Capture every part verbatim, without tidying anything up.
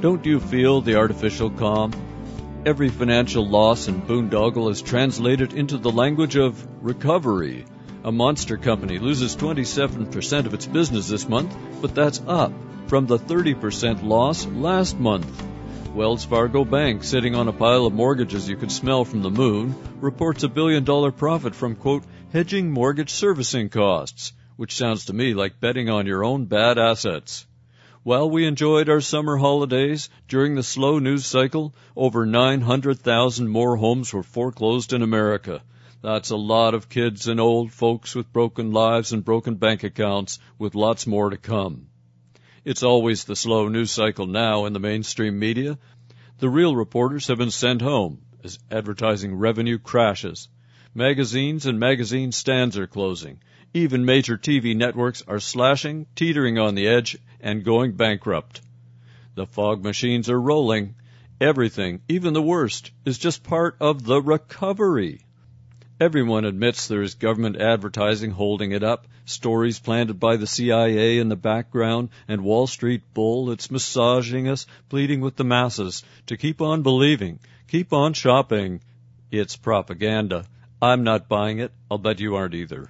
Don't you feel the artificial calm? Every financial loss and boondoggle is translated into the language of recovery. A Monster company loses twenty-seven percent of its business this month, but that's up from the thirty percent loss last month. Wells Fargo Bank, sitting on a pile of mortgages you could smell from the moon, reports a billion-dollar profit from, quote, hedging mortgage servicing costs, which sounds to me like betting on your own bad assets. While we enjoyed our summer holidays, during the slow news cycle, over nine hundred thousand more homes were foreclosed in America. That's a lot of kids and old folks with broken lives and broken bank accounts, with lots more to come. It's always the slow news cycle now in the mainstream media. The real reporters have been sent home as advertising revenue crashes. Magazines and magazine stands are closing. Even major T V networks are slashing, teetering on the edge, and going bankrupt. The fog machines are rolling. Everything, even the worst, is just part of the recovery. Everyone admits there is government advertising holding it up, stories planted by the C I A in the background, and Wall Street bull that's massaging us, pleading with the masses to keep on believing, keep on shopping. It's propaganda. I'm not buying it. I'll bet you aren't either.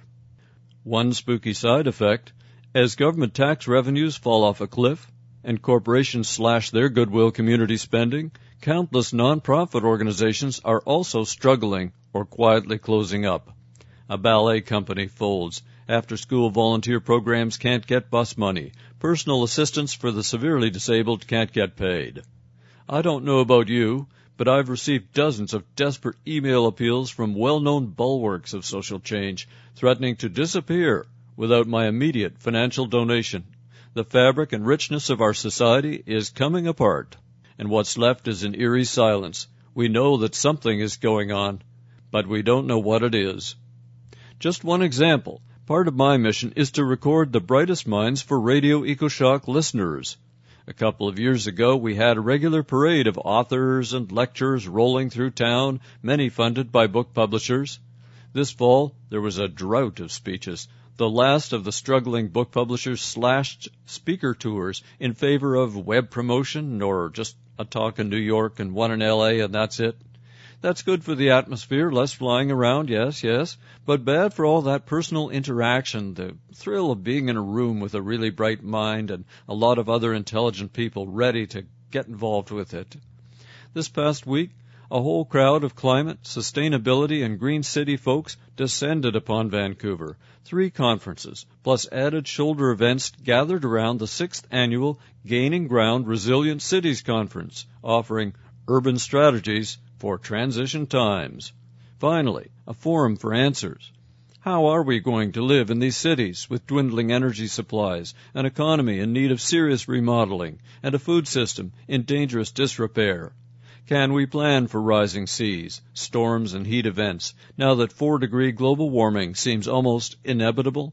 One spooky side effect, as government tax revenues fall off a cliff and corporations slash their goodwill community spending, countless nonprofit organizations are also struggling or quietly closing up. A ballet company folds. After-school volunteer programs can't get bus money. Personal assistance for the severely disabled can't get paid. I don't know about you, but I've received dozens of desperate email appeals from well-known bulwarks of social change threatening to disappear without my immediate financial donation. The fabric and richness of our society is coming apart, and what's left is an eerie silence. We know that something is going on, but we don't know what it is. Just one example. Part of my mission is to record the brightest minds for Radio EcoShock listeners. A couple of years ago, we had a regular parade of authors and lecturers rolling through town, many funded by book publishers. This fall, there was a drought of speeches. The last of the struggling book publishers slashed speaker tours in favor of web promotion or just a talk in New York and one in L A, and that's it. That's good for the atmosphere, less flying around, yes, yes, but bad for all that personal interaction, the thrill of being in a room with a really bright mind and a lot of other intelligent people ready to get involved with it. This past week, a whole crowd of climate, sustainability, and green city folks descended upon Vancouver. Three conferences, plus added shoulder events, gathered around the sixth annual Gaining Ground Resilient Cities Conference, offering urban strategies for transition times. Finally, a forum for answers. How are we going to live in these cities with dwindling energy supplies, an economy in need of serious remodeling, and a food system in dangerous disrepair? Can we plan for rising seas, storms, and heat events now that four-degree global warming seems almost inevitable?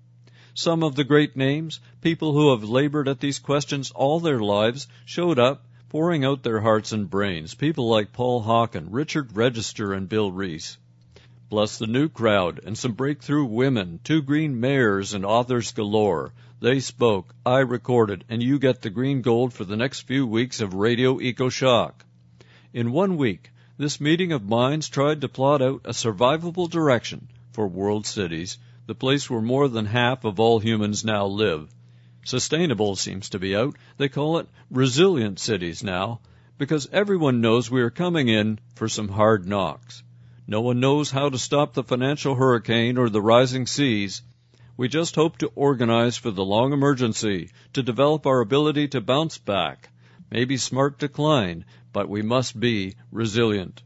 Some of the great names, people who have labored at these questions all their lives, showed up, pouring out their hearts and brains, people like Paul Hawken, Richard Register, and Bill Reese. Plus the new crowd and some breakthrough women, two green mayors and authors galore. They spoke, I recorded, and you get the green gold for the next few weeks of Radio EcoShock. In one week, this meeting of minds tried to plot out a survivable direction for world cities, the place where more than half of all humans now live. Sustainable seems to be out. They call it resilient cities now, because everyone knows we are coming in for some hard knocks. No one knows how to stop the financial hurricane or the rising seas. We just hope to organize for the long emergency, to develop our ability to bounce back. Maybe smart decline, but we must be resilient.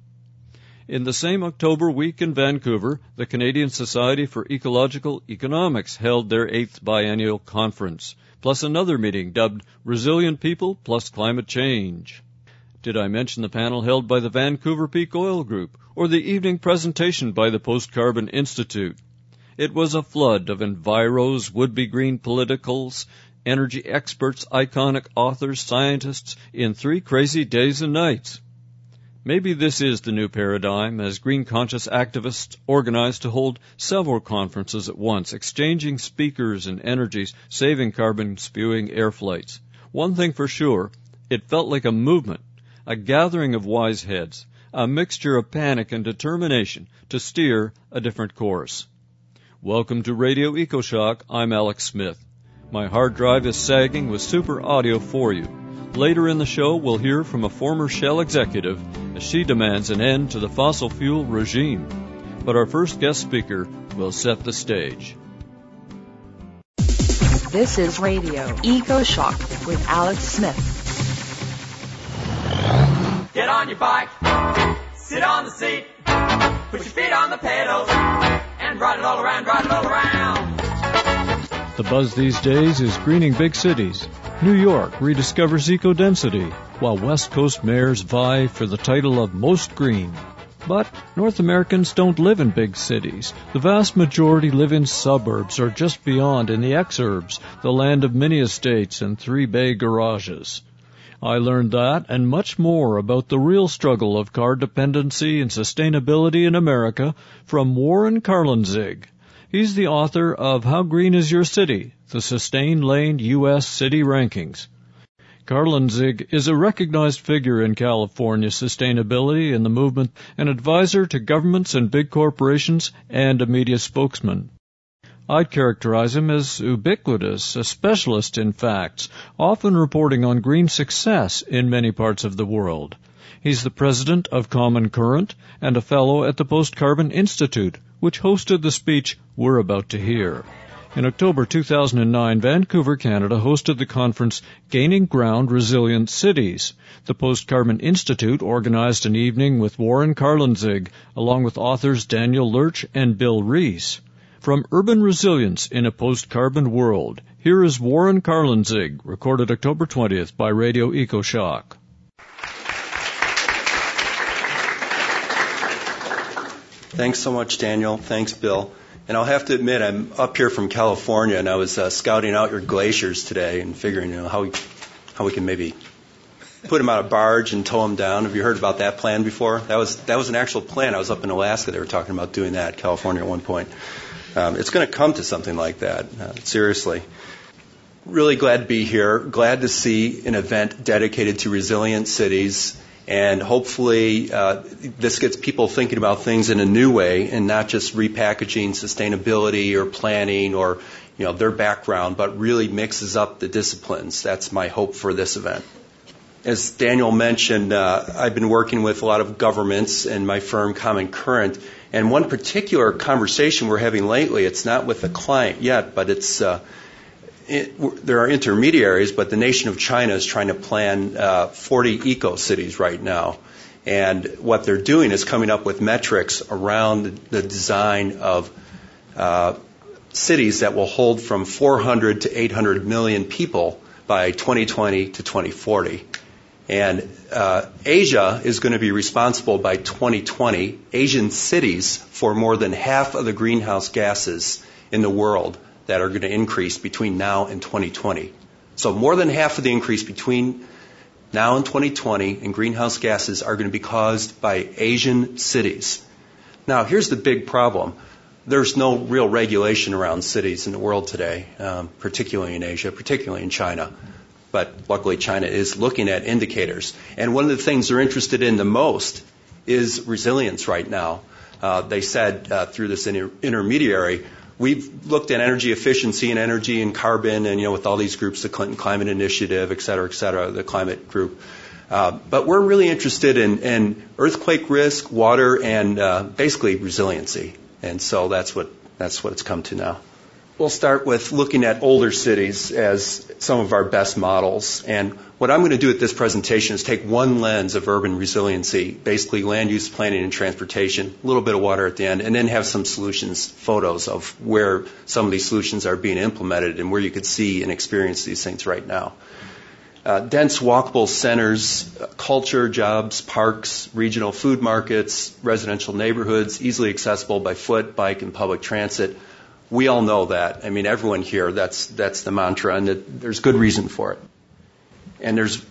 In the same October week in Vancouver, the Canadian Society for Ecological Economics held their eighth biennial conference, plus another meeting dubbed Resilient People plus Climate Change. Did I mention the panel held by the Vancouver Peak Oil Group, or the evening presentation by the Post-Carbon Institute? It was a flood of enviros, would-be green politicals, energy experts, iconic authors, scientists, in three crazy days and nights. Maybe this is the new paradigm, as green-conscious activists organize to hold several conferences at once, exchanging speakers and energies, saving carbon-spewing air flights. One thing for sure, It felt like a movement, a gathering of wise heads, a mixture of panic and determination to steer a different course. Welcome to Radio EcoShock. I'm Alex Smith. My hard drive is sagging with super audio for you. Later in the show, we'll hear from a former Shell executive as she demands an end to the fossil fuel regime. But our first guest speaker will set the stage. This is Radio EcoShock with Alex Smith. Get on your bike, sit on the seat, put your feet on the pedals, and ride it all around, ride it all around. The buzz these days is greening big cities. New York rediscovers eco-density, while West Coast mayors vie for the title of most green. But North Americans don't live in big cities. The vast majority live in suburbs or just beyond in the exurbs, the land of mini estates and three-bay garages. I learned that and much more about the real struggle of car dependency and sustainability in America from Warren Karlenzig. He's the author of How Green Is Your City? The Sustain Lane U S City Rankings. Karlenzig is a recognized figure in California sustainability and the movement, an advisor to governments and big corporations, and a media spokesman. I'd characterize him as ubiquitous, a specialist in facts, often reporting on green success in many parts of the world. He's the president of Common Current and a fellow at the Post-Carbon Institute, which hosted the speech we're about to hear. In October two thousand nine, Vancouver, Canada hosted the conference Gaining Ground Resilient Cities. The Post-Carbon Institute organized an evening with Warren Karlenzig, along with authors Daniel Lurch and Bill Rees. From Urban Resilience in a Post-Carbon World, here is Warren Karlenzig, recorded October twentieth by Radio EcoShock. Thanks so much, Daniel. Thanks, Bill. And I'll have to admit, I'm up here from California, and I was uh, scouting out your glaciers today and figuring, you know, how we, how we can maybe put them on a barge and tow them down. Have you heard about that plan before? That was that was an actual plan. I was up in Alaska. They were talking about doing that, California at one point. Um, it's going to come to something like that, uh, seriously. Really glad to be here. Glad to see an event dedicated to resilient cities. And hopefully uh, this gets people thinking about things in a new way and not just repackaging sustainability or planning or, you know, their background, but really mixes up the disciplines. That's my hope for this event. As Daniel mentioned, uh, I've been working with a lot of governments and my firm Common Current. And one particular conversation we're having lately, it's not with a client yet, but it's uh, It, there are intermediaries, but the nation of China is trying to plan uh, forty eco-cities right now. And what they're doing is coming up with metrics around the, the design of uh, cities that will hold from four hundred to eight hundred million people by twenty twenty to twenty forty. And uh, Asia is going to be responsible by twenty twenty, Asian cities, for more than half of the greenhouse gases in the world that are going to increase between now and twenty twenty. So more than half of the increase between now and twenty twenty in greenhouse gases are going to be caused by Asian cities. Now, here's the big problem. There's no real regulation around cities in the world today, um, particularly in Asia, particularly in China. But luckily, China is looking at indicators. And one of the things they're interested in the most is resilience right now. Uh, they said uh, through this inter- intermediary, we've looked at energy efficiency and energy and carbon and, you know, with all these groups, the Clinton Climate Initiative, et cetera, et cetera, the climate group. Uh, but we're really interested in, in earthquake risk, water, and uh, basically resiliency. And so that's what that's what it's come to now. We'll start with looking at older cities as some of our best models. And what I'm going to do at this presentation is take one lens of urban resiliency, basically land use planning and transportation, a little bit of water at the end, and then have some solutions, photos of where some of these solutions are being implemented and where you could see and experience these things right now. Uh, dense walkable centers, uh, culture, jobs, parks, regional food markets, residential neighborhoods, easily accessible by foot, bike, and public transit. We all know that. I mean, everyone here, that's that's the mantra, and that there's good reason for it. And there's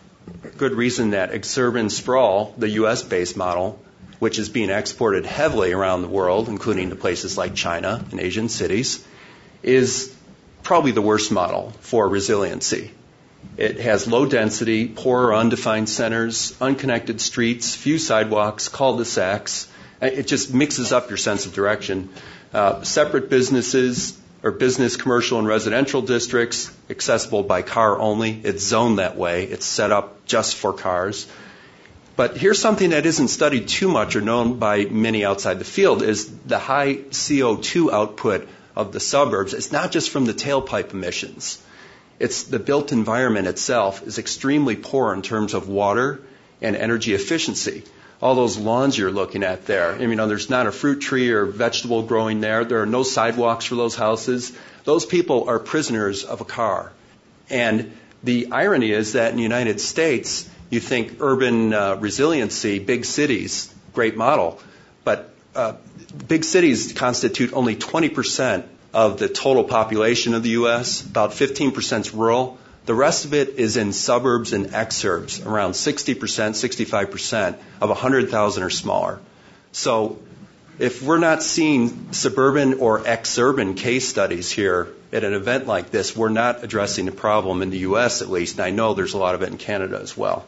good reason that exurban sprawl, the U S-based model, which is being exported heavily around the world, including to places like China and Asian cities, is probably the worst model for resiliency. It has low density, poor or undefined centers, unconnected streets, few sidewalks, cul-de-sacs. It just mixes up your sense of direction. Uh, separate businesses or business, commercial, and residential districts, accessible by car only. It's zoned that way. It's set up just for cars. But here's something that isn't studied too much or known by many outside the field, is the high C O two output of the suburbs. It's not just from the tailpipe emissions. It's the built environment itself is extremely poor in terms of water and energy efficiency. All those lawns you're looking at there, I mean, you know, there's not a fruit tree or vegetable growing there. There are no sidewalks for those houses. Those people are prisoners of a car. And the irony is that in the United States, you think urban uh, resiliency, big cities, great model, but uh, big cities constitute only twenty percent of the total population of the U S, about fifteen percent is rural. The rest of it is in suburbs and exurbs, around sixty percent, sixty-five percent of one hundred thousand or smaller. So if we're not seeing suburban or exurban case studies here at an event like this, we're not addressing the problem in the U S at least, and I know there's a lot of it in Canada as well.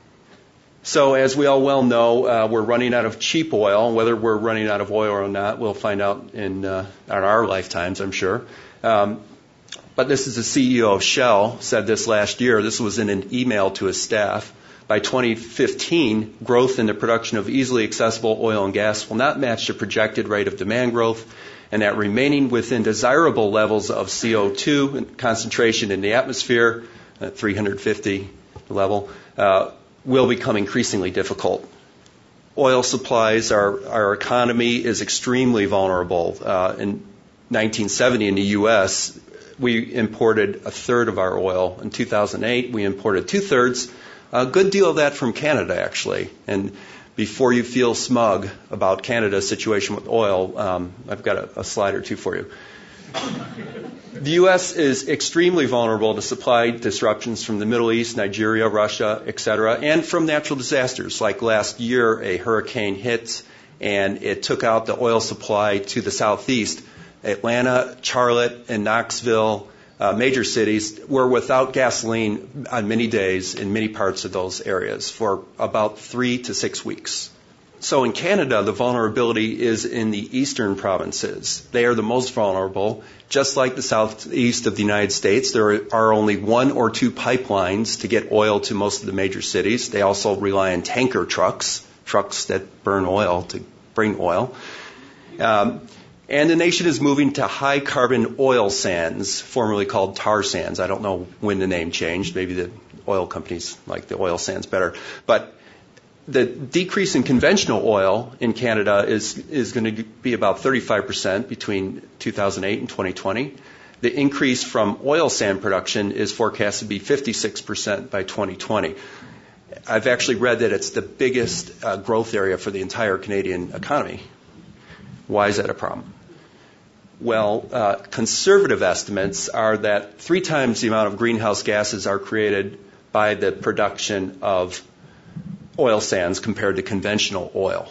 So as we all well know, uh, we're running out of cheap oil. Whether we're running out of oil or not, we'll find out in, uh, in our lifetimes, I'm sure. Um, but this is the C E O of Shell, said this last year. This was in an email to his staff. By twenty fifteen, growth in the production of easily accessible oil and gas will not match the projected rate of demand growth, and that remaining within desirable levels of C O two concentration in the atmosphere, at three hundred fifty level, uh, will become increasingly difficult. Oil supplies, our, our economy is extremely vulnerable. Uh, in nineteen seventy in the U S, we imported a third of our oil. In two thousand eight, we imported two-thirds. A good deal of that from Canada, actually. And before you feel smug about Canada's situation with oil, um, I've got a, a slide or two for you. The U S is extremely vulnerable to supply disruptions from the Middle East, Nigeria, Russia, et cetera, and from natural disasters. Like last year, a hurricane hit, and it took out the oil supply to the southeast. Atlanta, Charlotte, and Knoxville, uh, major cities, were without gasoline on many days in many parts of those areas for about three to six weeks. So in Canada, the vulnerability is in the eastern provinces. They are the most vulnerable. Just like the southeast of the United States, there are only one or two pipelines to get oil to most of the major cities. They also rely on tanker trucks, trucks that burn oil to bring oil. Um, and the nation is moving to high-carbon oil sands, formerly called tar sands. I don't know when the name changed. Maybe the oil companies like the oil sands better. But the decrease in conventional oil in Canada is, is going to be about thirty-five percent between two thousand eight and twenty twenty. The increase from oil sand production is forecast to be fifty-six percent by twenty twenty. I've actually read that it's the biggest uh, growth area for the entire Canadian economy. Why is that a problem? Well, uh, conservative estimates are that three times the amount of greenhouse gases are created by the production of oil sands compared to conventional oil.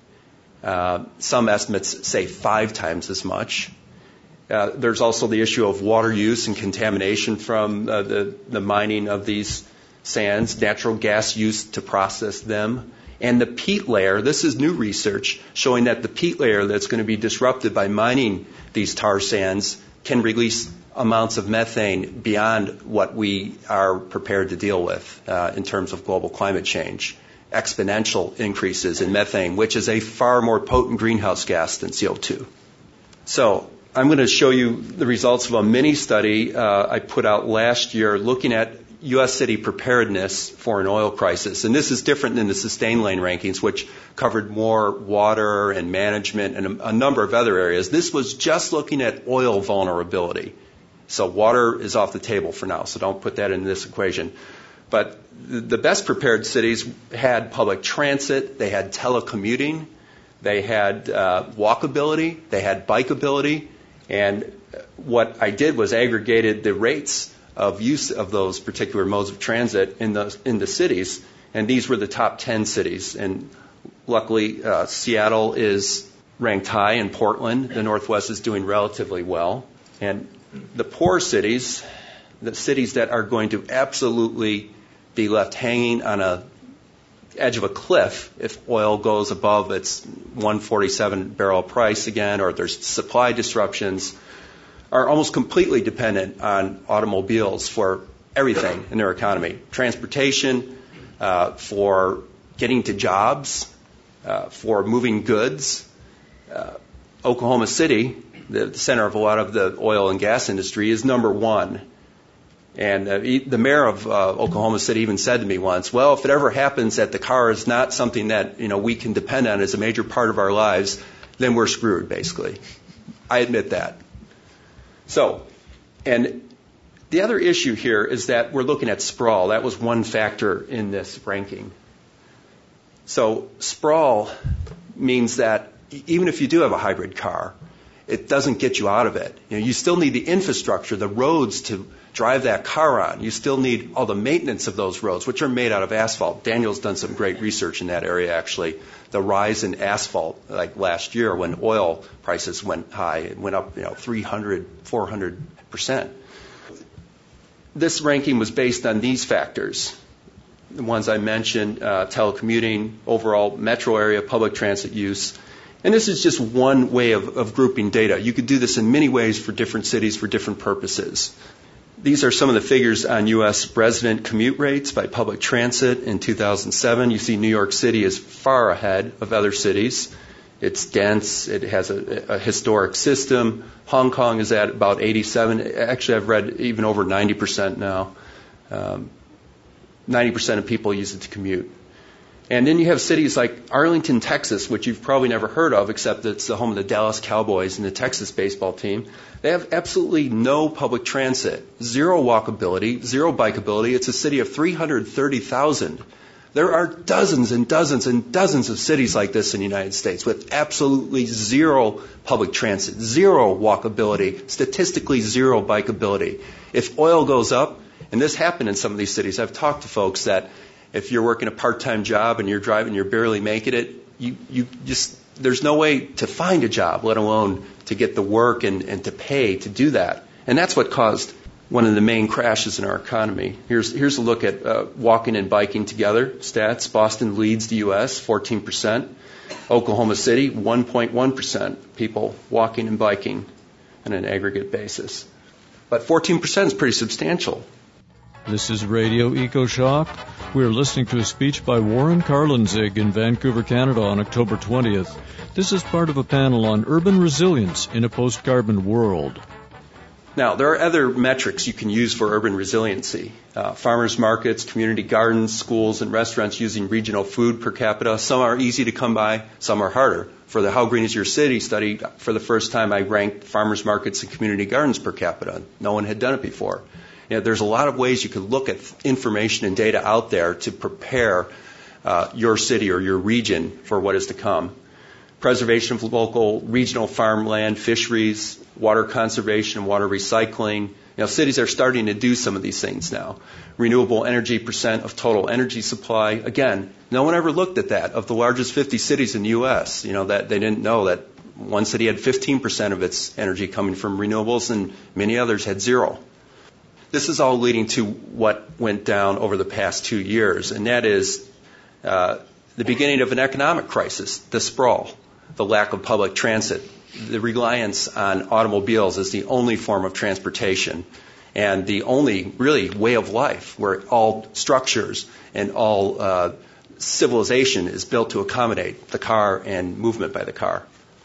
Uh, some estimates say five times as much. Uh, there's also the issue of water use and contamination from uh, the, the mining of these sands, natural gas use to process them, and the peat layer. This is new research showing that the peat layer that's going to be disrupted by mining these tar sands can release amounts of methane beyond what we are prepared to deal with uh, in terms of global climate change. Exponential increases in methane, which is a far more potent greenhouse gas than C O two. So I'm going to show you the results of a mini study uh, I put out last year looking at U S city preparedness for an oil crisis. And this is different than the sustain lane rankings, which covered more water and management and a, a number of other areas. This was just looking at oil vulnerability. So water is off the table for now, so don't put that in this equation. But the best prepared cities had public transit, they had telecommuting, they had uh, walkability, they had bikeability, and what I did was aggregated the rates of use of those particular modes of transit in the in the cities, and these were the top ten cities. And luckily, uh, Seattle is ranked high, and Portland, the Northwest, is doing relatively well. And the poor cities, the cities that are going to absolutely be left hanging on a edge of a cliff if oil goes above its one forty-seven barrel price again, or there's supply disruptions, are almost completely dependent on automobiles for everything in their economy. Transportation, uh, for getting to jobs, uh, for moving goods. Uh, Oklahoma City, the, the center of a lot of the oil and gas industry, is number one. And uh, the mayor of uh, Oklahoma City even said to me once, well, if it ever happens that the car is not something that, you know, we can depend on as a major part of our lives, then we're screwed, basically. I admit that. So, and the other issue here is that we're looking at sprawl. That was one factor in this ranking. So sprawl means that even if you do have a hybrid car, it doesn't get you out of it. You know, you still need the infrastructure, the roads to drive that car on. You still need all the maintenance of those roads, which are made out of asphalt. Daniel's done some great research in that area, actually. The rise in asphalt, like last year when oil prices went high, it went up, you know, three hundred, four hundred percent. This ranking was based on these factors. The ones I mentioned, uh, telecommuting, overall metro area public transit use. And this is just one way of, of grouping data. You could do this in many ways for different cities for different purposes. These are some of the figures on U S resident commute rates by public transit in two thousand seven. You see New York City is far ahead of other cities. It's dense. It has a, a historic system. Hong Kong is at about eighty-seven. Actually, I've read even over ninety percent now. Um, ninety percent of people use it to commute. And then you have cities like Arlington, Texas, which you've probably never heard of, except it's the home of the Dallas Cowboys and the Texas baseball team. They have absolutely no public transit, zero walkability, zero bikeability. It's a city of three hundred thirty thousand. There are dozens and dozens and dozens of cities like this in the United States with absolutely zero public transit, zero walkability, statistically zero bikeability. If oil goes up, and this happened in some of these cities, I've talked to folks that if you're working a part-time job and you're driving, you're barely making it, you, you just, there's no way to find a job, let alone to get the work and, and to pay to do that. And that's what caused one of the main crashes in our economy. Here's, here's a look at uh, walking and biking together stats. Boston leads the U S, fourteen percent. Oklahoma City, one point one percent people walking and biking on an aggregate basis. But fourteen percent is pretty substantial. This is Radio EcoShock. We are listening to a speech by Warren Carlenzig in Vancouver, Canada on October twentieth. This is part of a panel on urban resilience in a post-carbon world. Now, there are other metrics you can use for urban resiliency. Uh, farmers markets, community gardens, schools, and restaurants using regional food per capita. Some are easy to come by, some are harder. For the How Green Is Your City study, for the first time I ranked farmers markets and community gardens per capita. No one had done it before. You know, there's a lot of ways you could look at information and data out there to prepare uh, your city or your region for what is to come. Preservation of local regional farmland, fisheries, water conservation, water recycling. You know, cities are starting to do some of these things now. Renewable energy percent of total energy supply. Again, no one ever looked at that. Of the largest fifty cities in the U S, you know, that they didn't know that one city had fifteen percent of its energy coming from renewables and many others had zero. This is all leading to what went down over the past two years, and that is uh, the beginning of an economic crisis, the sprawl, the lack of public transit, the reliance on automobiles as the only form of transportation, and the only really way of life where all structures and all uh, civilization is built to accommodate the car and movement by the car.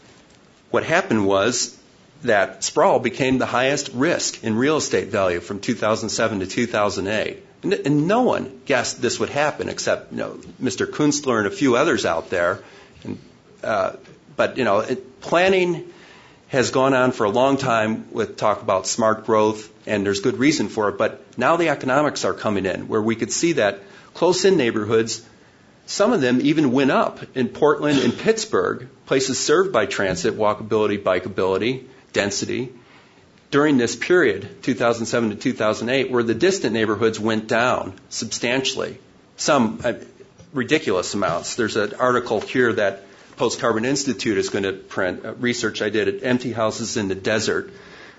What happened was that sprawl became the highest risk in real estate value from two thousand seven to two thousand eight. And, and no one guessed this would happen except, you know, Mister Kunstler and a few others out there. And, uh, but, you know, it, planning has gone on for a long time with talk about smart growth, and there's good reason for it. But now the economics are coming in where we could see that close-in neighborhoods, some of them even went up in Portland and Pittsburgh, places served by transit, walkability, bikeability, density, during this period, two thousand seven to two thousand eight, where the distant neighborhoods went down substantially, some uh, ridiculous amounts. There's an article here that Post Carbon Institute is going to print, uh, research I did at Empty Houses in the Desert.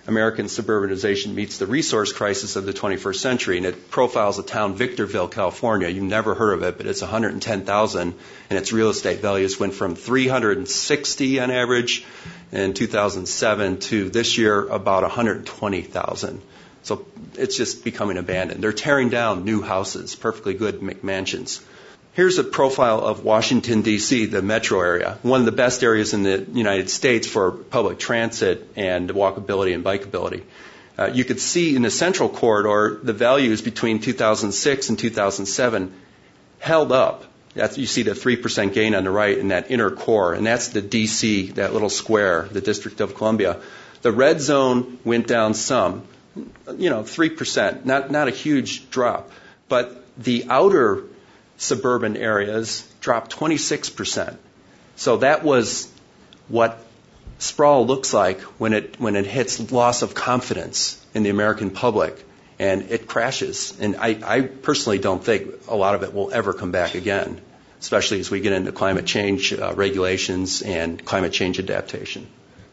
American Suburbanization Meets the Resource Crisis of the twenty-first Century, and it profiles the town Victorville, California. You've never heard of it, but it's one hundred ten thousand, and its real estate values went from three hundred sixty on average in two thousand seven to this year about one hundred twenty thousand. So it's just becoming abandoned. They're tearing down new houses, perfectly good McMansions. Here's a profile of Washington, D C, the metro area, one of the best areas in the United States for public transit and walkability and bikeability. Uh, you could see in the central corridor the values between two thousand six and two thousand seven held up. That's, you see the three percent gain on the right in that inner core, and that's the D C, that little square, the District of Columbia. The red zone went down some, you know, three percent, not, not a huge drop. But the outer suburban areas dropped twenty-six percent. So that was what sprawl looks like when it when it hits loss of confidence in the American public, and it crashes. And I, I personally don't think a lot of it will ever come back again, especially as we get into climate change uh, regulations and climate change adaptation.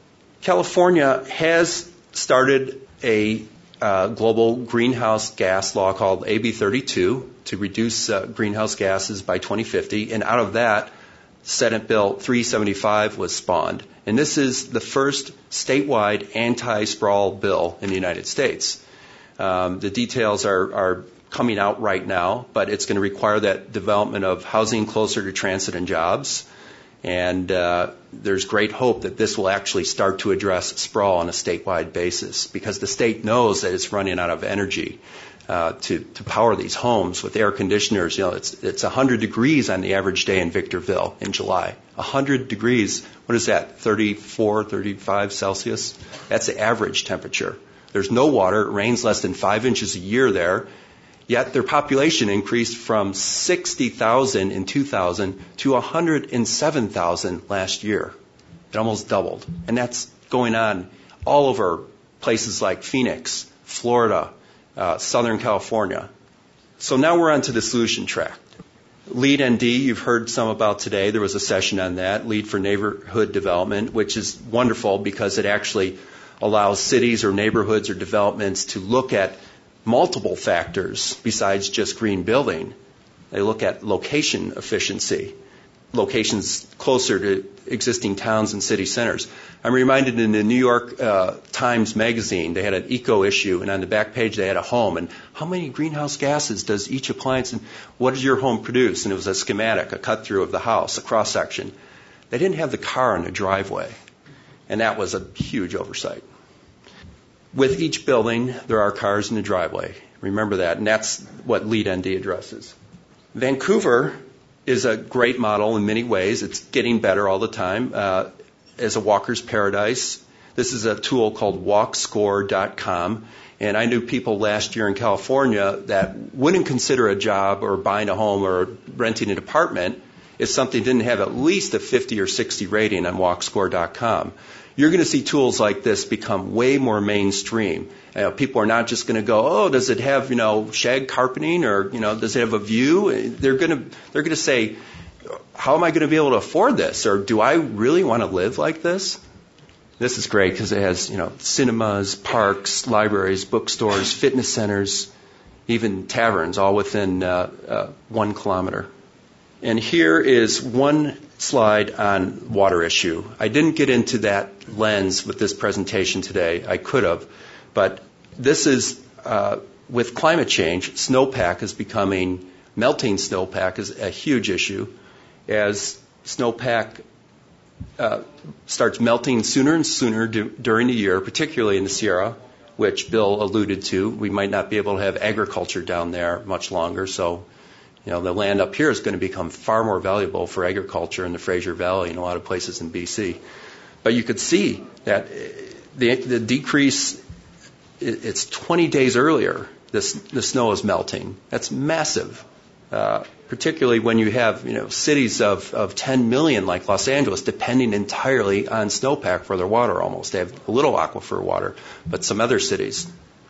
California has started a uh, global greenhouse gas law called A B thirty-two to reduce uh, greenhouse gases by twenty fifty, and out of that, Senate Bill three seventy-five was spawned. And this is the first statewide anti-sprawl bill in the United States. Um, the details are, are coming out right now, but it's going to require that development of housing closer to transit and jobs. And uh, there's great hope that this will actually start to address sprawl on a statewide basis, because the state knows that it's running out of energy uh, to, to power these homes with air conditioners. You know, it's it's one hundred degrees on the average day in Victorville in July. one hundred degrees, what is that, thirty-four, thirty-five Celsius? That's the average temperature. There's no water. It rains less than five inches a year there. Yet their population increased from sixty thousand in two thousand to one hundred seven thousand last year. It almost doubled. And that's going on all over places like Phoenix, Florida, uh, Southern California. So now we're on to the solution track. LEED N D, you've heard some about today. There was a session on that, LEED for Neighborhood Development, which is wonderful because it actually allows cities or neighborhoods or developments to look at multiple factors besides just green building. They look at location efficiency, locations closer to existing towns and city centers. I'm reminded in the New York uh, Times Magazine, they had an eco issue, and on the back page they had a home, and how many greenhouse gases does each appliance, and what does your home produce? And it was a schematic, a cut through of the house, a cross section. They didn't have the car in the driveway, and that was a huge oversight. With each building, there are cars in the driveway. Remember that, and that's what LEED N D addresses. Vancouver is a great model in many ways. It's getting better all the time uh, as a walker's paradise. This is a tool called walk score dot com, and I knew people last year in California that wouldn't consider a job or buying a home or renting an apartment if something didn't have at least a fifty or sixty rating on walk score dot com. You're going to see tools like this become way more mainstream. You know, people are not just going to go, oh, does it have, you know, shag carpeting, or, you know, does it have a view? They're going to they're going to say, how am I going to be able to afford this? Or do I really want to live like this? This is great because it has, you know, cinemas, parks, libraries, bookstores, fitness centers, even taverns, all within uh, uh, one kilometer. And here is one slide on water issue. I didn't get into that lens with this presentation today. I could have. But this is, uh, with climate change, snowpack is becoming, melting snowpack is a huge issue. As snowpack uh, starts melting sooner and sooner d- during the year, particularly in the Sierra, which Bill alluded to, we might not be able to have agriculture down there much longer, so you know, the land up here is going to become far more valuable for agriculture in the Fraser Valley and a lot of places in B C. But you could see that the, the decrease, it's twenty days earlier, this, the snow is melting. That's massive, uh, particularly when you have, you know, cities of, of ten million like Los Angeles depending entirely on snowpack for their water almost. They have a little aquifer water, but some other cities,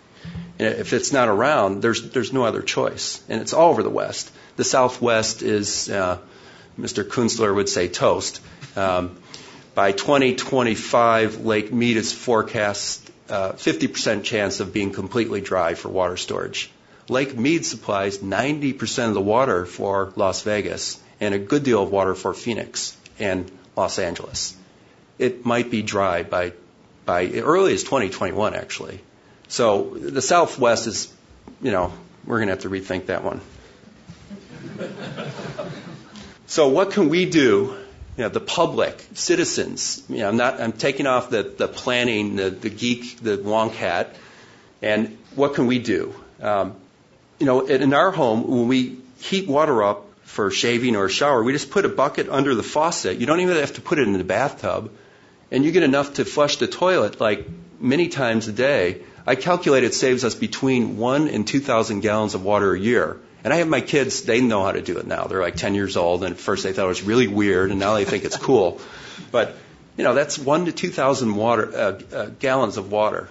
if it's not around, there's there's no other choice. And it's all over the West. The Southwest is, uh, Mister Kunstler would say, toast. Um, by twenty twenty-five, Lake Mead is forecast uh, fifty percent chance of being completely dry for water storage. Lake Mead supplies ninety percent of the water for Las Vegas and a good deal of water for Phoenix and Los Angeles. It might be dry by by early as twenty twenty-one, actually. So the Southwest is, you know, we're going to have to rethink that one. So what can we do? You know, the public, citizens. You know, I'm not. I'm taking off the the planning, the the geek, the wonk hat, and what can we do? Um, you know, in our home, when we heat water up for shaving or a shower, we just put a bucket under the faucet. You don't even have to put it in the bathtub, and you get enough to flush the toilet like many times a day. I calculate it saves us between one and two thousand gallons of water a year. And I have my kids, they know how to do it now. They're like ten years old, and at first they thought it was really weird, and now they think it's cool. But, you know, that's one to two thousand water, uh, uh, gallons of water.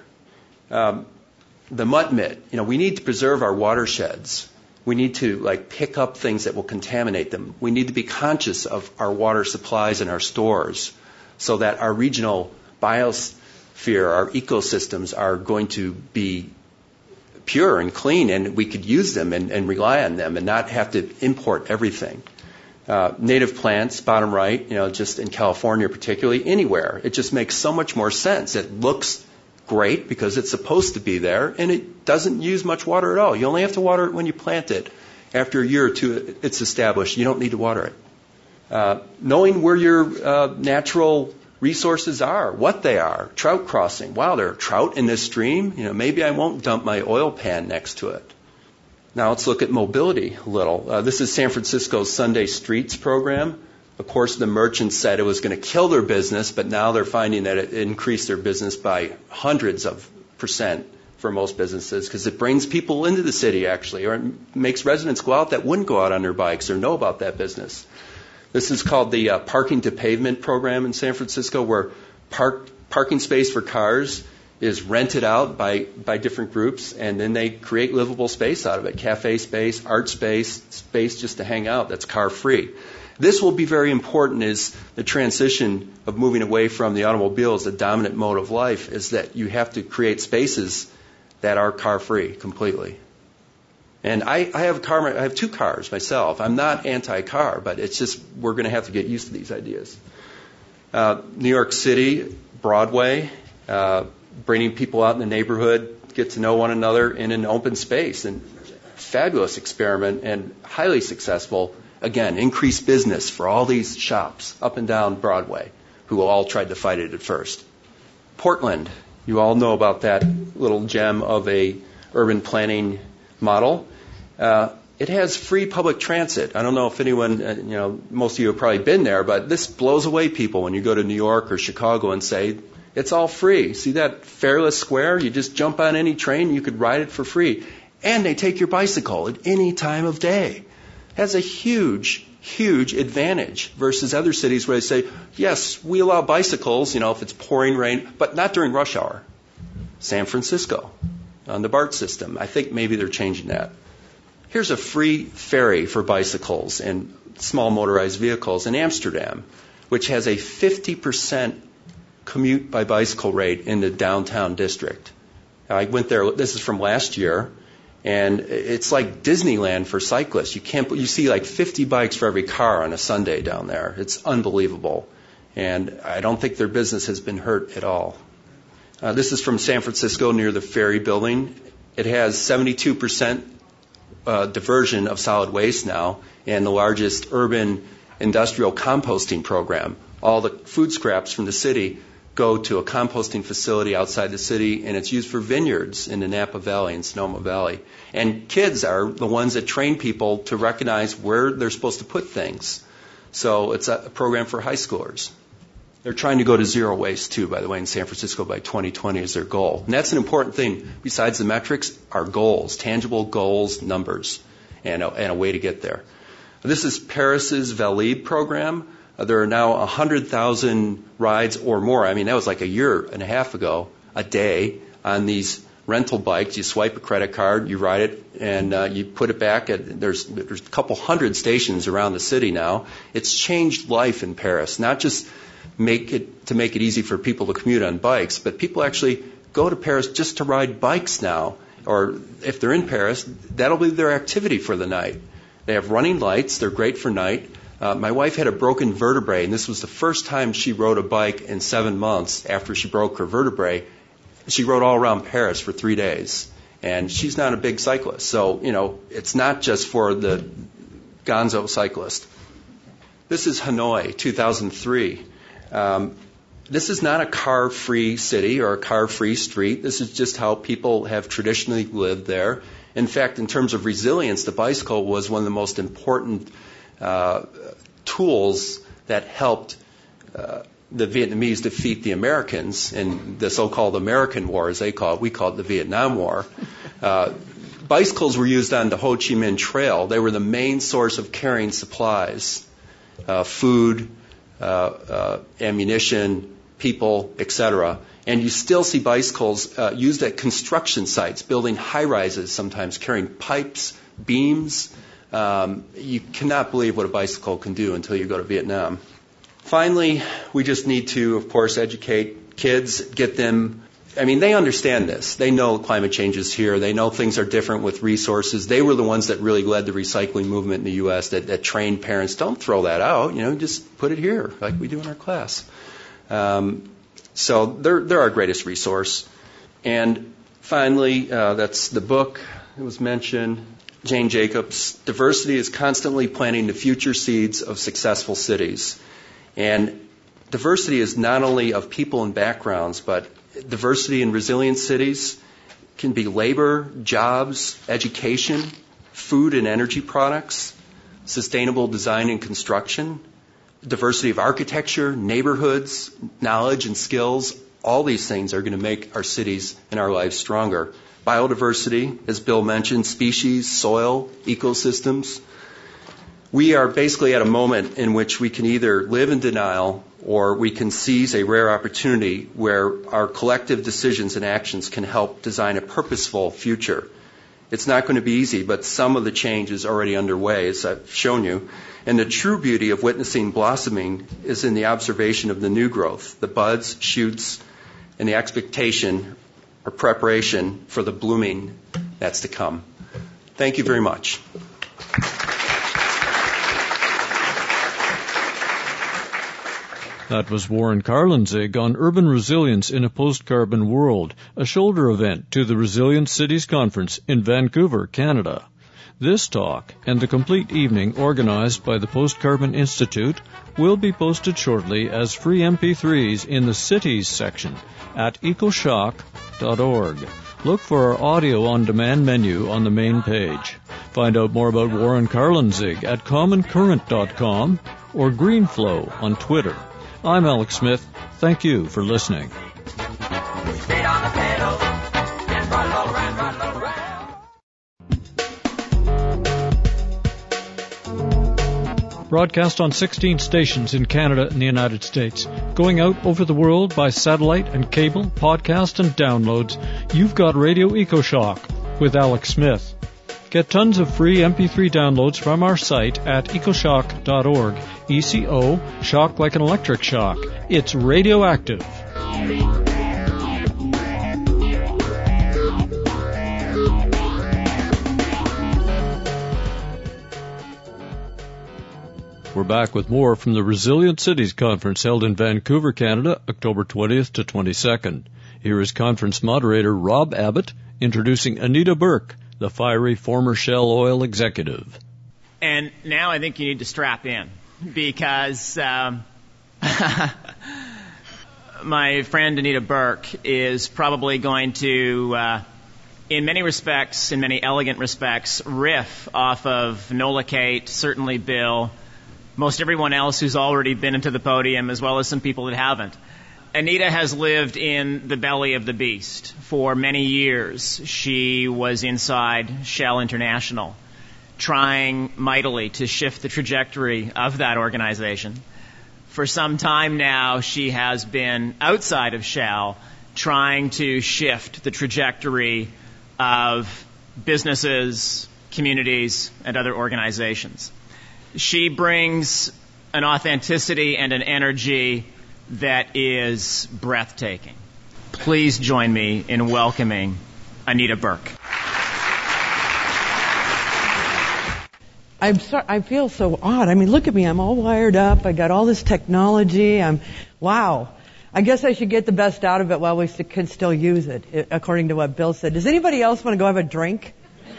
Um, the mutt mitt, you know, we need to preserve our watersheds. We need to, like, pick up things that will contaminate them. We need to be conscious of our water supplies and our stores so that our regional biosphere, our ecosystems are going to be pure and clean, and we could use them and, and rely on them and not have to import everything. Uh, native plants, bottom right, you know, just in California particularly, anywhere. It just makes so much more sense. It looks great because it's supposed to be there, and it doesn't use much water at all. You only have to water it when you plant it. After a year or two, it's established. You don't need to water it. Uh, knowing where your uh, natural resources are, what they are. Trout crossing. Wow, there are trout in this stream. You know, maybe I won't dump my oil pan next to it. Now let's look at mobility a little. Uh, this is San Francisco's Sunday Streets program. Of course, the merchants said it was going to kill their business, but now they're finding that it increased their business by hundreds of percent for most businesses because it brings people into the city, actually, or it makes residents go out that wouldn't go out on their bikes or know about that business. This is called the uh, Parking to Pavement program in San Francisco, where park, parking space for cars is rented out by, by different groups, and then they create livable space out of it, cafe space, art space, space just to hang out that's car-free. This will be very important as the transition of moving away from the automobile as the dominant mode of life is that you have to create spaces that are car-free completely. And I, I have a car. I have two cars myself. I'm not anti-car, but it's just we're going to have to get used to these ideas. Uh, New York City, Broadway, uh, bringing people out in the neighborhood, get to know one another in an open space, and fabulous experiment and highly successful. Again, increased business for all these shops up and down Broadway, who all tried to fight it at first. Portland, you all know about that little gem of a urban planning model. Uh, it has free public transit. I don't know if anyone, uh, you know, most of you have probably been there, but this blows away people when you go to New York or Chicago and say, it's all free. See that Fairless Square? You just jump on any train, you could ride it for free. And they take your bicycle at any time of day. It has a huge, huge advantage versus other cities where they say, yes, we allow bicycles, you know, if it's pouring rain, but not during rush hour. San Francisco, on the BART system. I think maybe they're changing that. Here's a free ferry for bicycles and small motorized vehicles in Amsterdam, which has a fifty percent commute by bicycle rate in the downtown district. I went there, this is from last year, and it's like Disneyland for cyclists. You can't, you see like fifty bikes for every car on a Sunday down there. It's unbelievable. And I don't think their business has been hurt at all. Uh, this is from San Francisco near the Ferry Building. It has seventy-two percent uh, diversion of solid waste now and the largest urban industrial composting program. All the food scraps from the city go to a composting facility outside the city, and it's used for vineyards in the Napa Valley and Sonoma Valley. And kids are the ones that train people to recognize where they're supposed to put things. So it's a program for high schoolers. They're trying to go to zero waste, too, by the way, in San Francisco by twenty twenty is their goal. And that's an important thing. Besides the metrics, are goals, tangible goals, numbers, and a, and a way to get there. This is Paris's Valib program. Uh, there are now one hundred thousand rides or more. I mean, that was like a year and a half ago, a day, on these rental bikes. You swipe a credit card, you ride it, and uh, you put it back. At, there's, there's a couple hundred stations around the city now. It's changed life in Paris, not just make it to make it easy for people to commute on bikes, but people actually go to Paris just to ride bikes now. Or if they're in Paris, that'll be their activity for the night. They have running lights. They're great for night. Uh, my wife had a broken vertebrae, and this was the first time she rode a bike in seven months after she broke her vertebrae. She rode all around Paris for three days. And she's not a big cyclist. So, you know, it's not just for the gonzo cyclist. This is Hanoi, two thousand three. Um, this is not a car-free city or a car-free street. This is just how people have traditionally lived there. In fact, in terms of resilience, the bicycle was one of the most important uh, tools that helped uh, the Vietnamese defeat the Americans in the so-called American War, as they call it. We call it the Vietnam War. Uh, bicycles were used on the Ho Chi Minh Trail. They were the main source of carrying supplies, uh, food, uh, uh, ammunition, people, et cetera. And you still see bicycles uh, used at construction sites, building high-rises sometimes, carrying pipes, beams. Um, you cannot believe what a bicycle can do until you go to Vietnam. Finally, we just need to, of course, educate kids, get them. I mean, they understand this. They know climate change is here. They know things are different with resources. They were the ones that really led the recycling movement in the U S, that, that trained parents, don't throw that out, you know, just put it here like we do in our class. Um, so they're, they're our greatest resource. And finally, uh, that's the book that was mentioned, Jane Jacobs. Diversity is constantly planting the future seeds of successful cities. And diversity is not only of people and backgrounds, but diversity in resilient cities can be labor, jobs, education, food and energy products, sustainable design and construction, diversity of architecture, neighborhoods, knowledge and skills. All these things are going to make our cities and our lives stronger. Biodiversity, as Bill mentioned, species, soil, ecosystems. We are basically at a moment in which we can either live in denial or we can seize a rare opportunity where our collective decisions and actions can help design a purposeful future. It's not going to be easy, but some of the change is already underway, as I've shown you. And the true beauty of witnessing blossoming is in the observation of the new growth, the buds, shoots, and the expectation or preparation for the blooming that's to come. Thank you very much. That was Warren Karlenzig on urban resilience in a post-carbon world, a shoulder event to the Resilient Cities Conference in Vancouver, Canada. This talk and the complete evening organized by the Post-Carbon Institute will be posted shortly as free M P threes in the Cities section at ecoshock dot org. Look for our audio on-demand menu on the main page. Find out more about Warren Karlenzig at common current dot com or Greenflow on Twitter. I'm Alex Smith. Thank you for listening. Broadcast on sixteen stations in Canada and the United States. Going out over the world by satellite and cable, podcast and downloads. You've got Radio EcoShock with Alex Smith. Get tons of free M P three downloads from our site at ecoshock dot org. E C O, shock like an electric shock. It's radioactive. We're back with more from the Resilient Cities Conference held in Vancouver, Canada, October twentieth to twenty-second. Here is conference moderator Rob Abbott introducing Anita Burke, the fiery former Shell Oil executive. And now I think you need to strap in because um, my friend Anita Burke is probably going to, uh, in many respects, in many elegant respects, riff off of Nola Kate, certainly Bill, most everyone else who's already been into the podium, as well as some people that haven't. Anita has lived in the belly of the beast for many years. She was inside Shell International, trying mightily to shift the trajectory of that organization. For some time now, she has been outside of Shell, trying to shift the trajectory of businesses, communities, and other organizations. She brings an authenticity and an energy that is breathtaking. please join me in welcoming Anita Burke. I'm sorry, I feel so odd. I mean, look at me. I'm all wired up. I got all this technology. I'm, wow. I guess I should get the best out of it while we can still use it, according to what Bill said. Does anybody else want to go have a drink?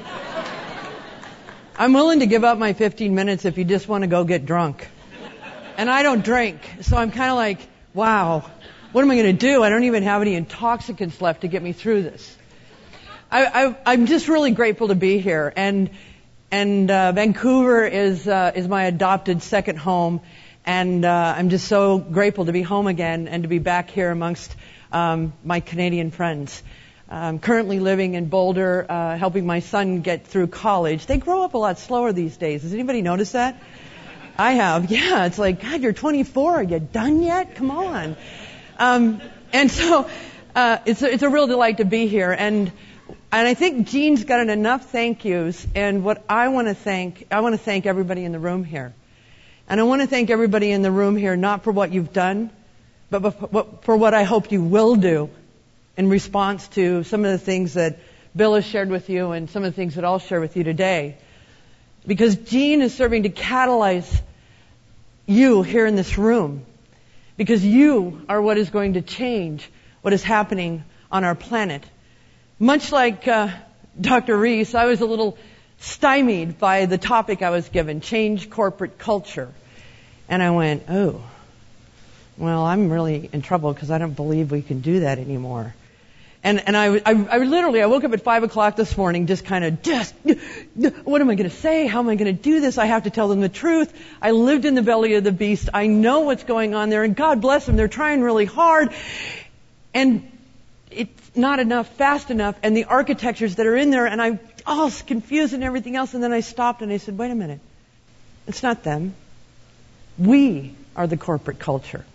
I'm willing to give up my fifteen minutes if you just want to go get drunk. And I don't drink, so I'm kind of like, wow, what am I going to do? I don't even have any intoxicants left to get me through this. I, I, I'm just really grateful to be here. And And uh, Vancouver is uh, is my adopted second home, and uh, I'm just so grateful to be home again and to be back here amongst um, my Canadian friends. I'm currently living in Boulder, uh, helping my son get through college. They grow up a lot slower these days. Has anybody noticed that? I have. Yeah, it's like, God, you're twenty-four. Are you done yet? Come on. Um, and so uh, it's a, it's a real delight to be here. And And I think Jean's gotten enough thank yous, and what I want to thank, I want to thank everybody in the room here. And I want to thank everybody in the room here, not for what you've done, but for what I hope you will do in response to some of the things that Bill has shared with you and some of the things that I'll share with you today. Because Jean is serving to catalyze you here in this room. Because you are what is going to change what is happening on our planet. Much like uh, Doctor Reese, I was a little stymied by the topic I was given, change corporate culture. And I went, oh, well, I'm really in trouble because I don't believe we can do that anymore. And and I, I, I literally, I woke up at five o'clock this morning just kind of, just, what am I going to say? How am I going to do this? I have to tell them the truth. I lived in the belly of the beast. I know what's going on there. And God bless them. They're trying really hard. And it's not enough, fast enough, and the architectures that are in there, and I'm all confused and everything else, and then I stopped and I said, wait a minute. It's not them. We are the corporate culture.